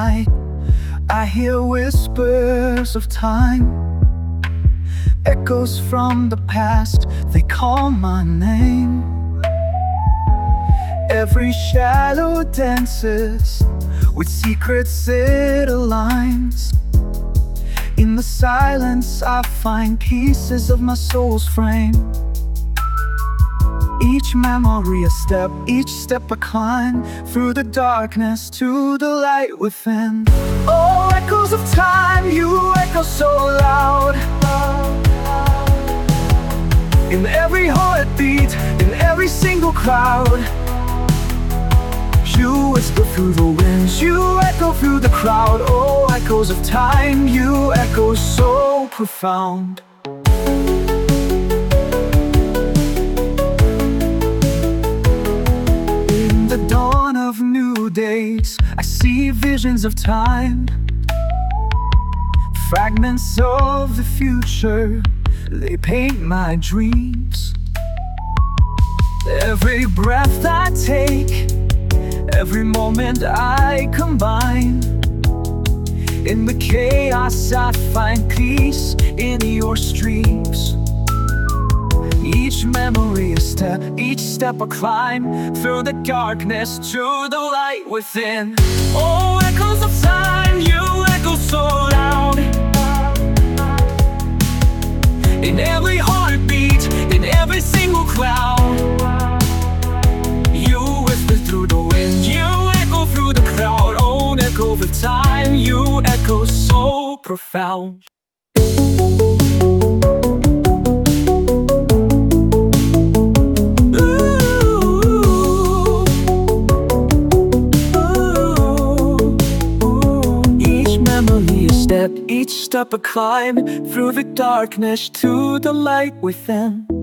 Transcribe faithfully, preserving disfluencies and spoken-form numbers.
night, I hear whispers of time, echoes from the past, they call my name. Every shadow dances with secrets it aligns. In the silence I find pieces of my soul's frame. Each memory a step, each step a climb, through the darkness to the light within. Oh, echoes of time, you echo so loud. In every heartbeat, in every single cloud. You whisper through the winds, you echo through the crowd. Oh, echoes of time, you echo so profound. In the dawn of new days, I see visions of time, fragments of the future, they paint my dreams. Every breath I take, every moment I combine, in the chaos I find peace in your streams. Each memory a step, each step a climb, through the darkness to the light within. Oh, echoes of time, you echo so loud. In every heartbeat, in every single cloud. You whisper through the wind, you echo through the crowd. Oh, echo of time, you echo so profound. Each step a climb, through the darkness to the light within.